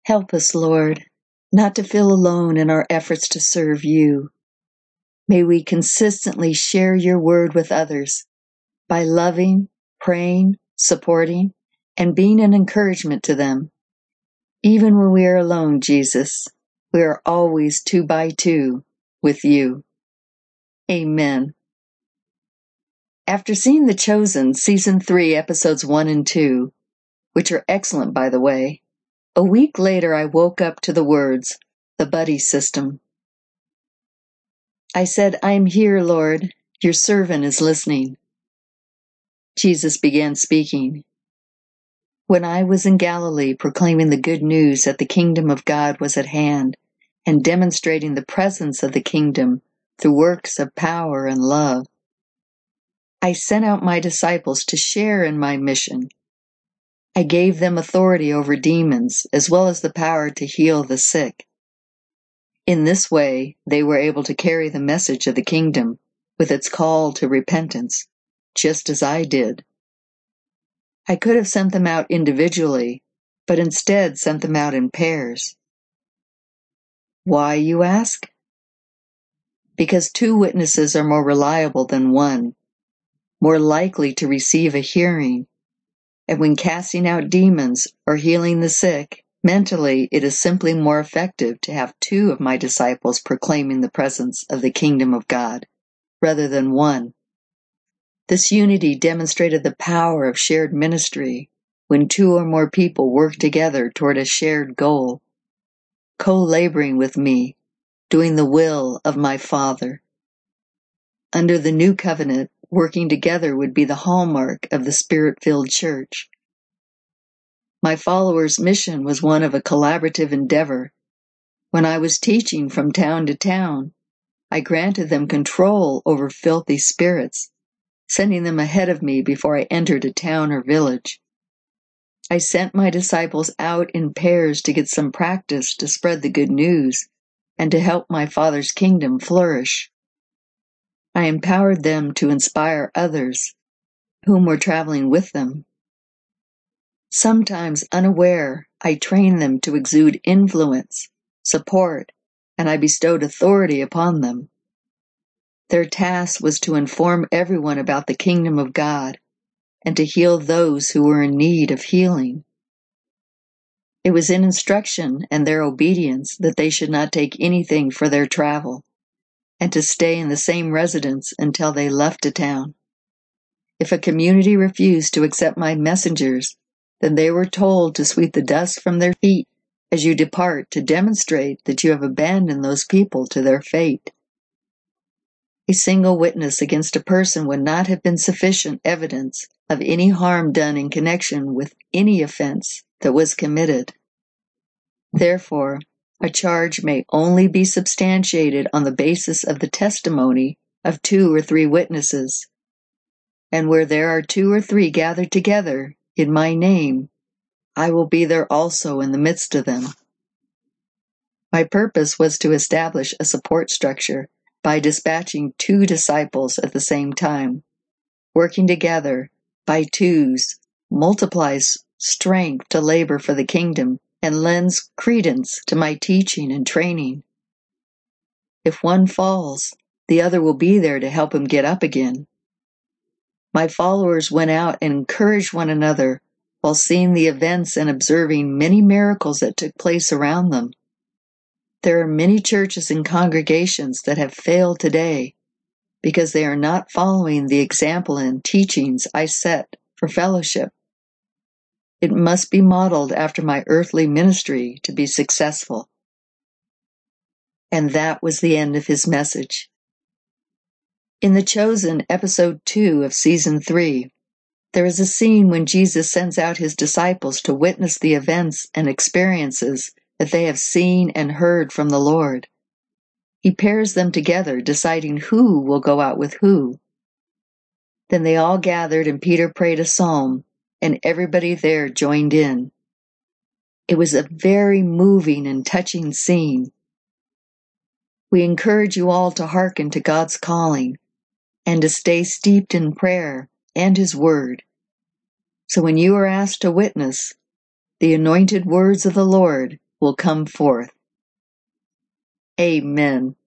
Help us, Lord, not to feel alone in our efforts to serve you. May we consistently share your word with others by loving, praying, supporting, and being an encouragement to them. Even when we are alone, Jesus, we are always 2 by 2 with you. Amen. After seeing The Chosen, Season 3, Episodes 1 and 2, which are excellent, by the way, a week later I woke up to the words, the buddy system. I said, I am here, Lord. Your servant is listening. Jesus began speaking. When I was in Galilee proclaiming the good news that the kingdom of God was at hand and demonstrating the presence of the kingdom through works of power and love, I sent out my disciples to share in my mission. I gave them authority over demons as well as the power to heal the sick. In this way, they were able to carry the message of the kingdom with its call to repentance, just as I did. I could have sent them out individually, but instead sent them out in pairs. Why, you ask? Because 2 witnesses are more reliable than 1, more likely to receive a hearing, and when casting out demons or healing the sick, mentally it is simply more effective to have 2 of my disciples proclaiming the presence of the kingdom of God, rather than 1. This unity demonstrated the power of shared ministry when 2 or more people work together toward a shared goal, co-laboring with me, doing the will of my Father. Under the new covenant, working together would be the hallmark of the Spirit-filled church. My followers' mission was one of a collaborative endeavor. When I was teaching from town to town, I granted them control over filthy spirits, sending them ahead of me before I entered a town or village. I sent my disciples out in pairs to get some practice to spread the good news and to help my Father's kingdom flourish. I empowered them to inspire others whom were traveling with them. Sometimes unaware, I trained them to exude influence, support, and I bestowed authority upon them. Their task was to inform everyone about the kingdom of God and to heal those who were in need of healing. It was in instruction and their obedience that they should not take anything for their travel, and to stay in the same residence until they left a town. If a community refused to accept my messengers, then they were told to sweep the dust from their feet as you depart to demonstrate that you have abandoned those people to their fate. A single witness against a person would not have been sufficient evidence of any harm done in connection with any offense that was committed. Therefore, a charge may only be substantiated on the basis of the testimony of 2 or 3 witnesses. And where there are 2 or 3 gathered together in my name, I will be there also in the midst of them. My purpose was to establish a support structure by dispatching 2 disciples at the same time. Working together by 2s multiplies strength to labor for the kingdom and lends credence to my teaching and training. If one falls, the other will be there to help him get up again. My followers went out and encouraged one another while seeing the events and observing many miracles that took place around them. There are many churches and congregations that have failed today because they are not following the example and teachings I set for fellowship. It must be modeled after my earthly ministry to be successful. And that was the end of his message. In The Chosen, Episode 2 of Season 3, there is a scene when Jesus sends out his disciples to witness the events and experiences that they have seen and heard from the Lord. He pairs them together, deciding who will go out with who. Then they all gathered and Peter prayed a psalm, and everybody there joined in. It was a very moving and touching scene. We encourage you all to hearken to God's calling and to stay steeped in prayer and His Word. So when you are asked to witness, the anointed words of the Lord will come forth. Amen.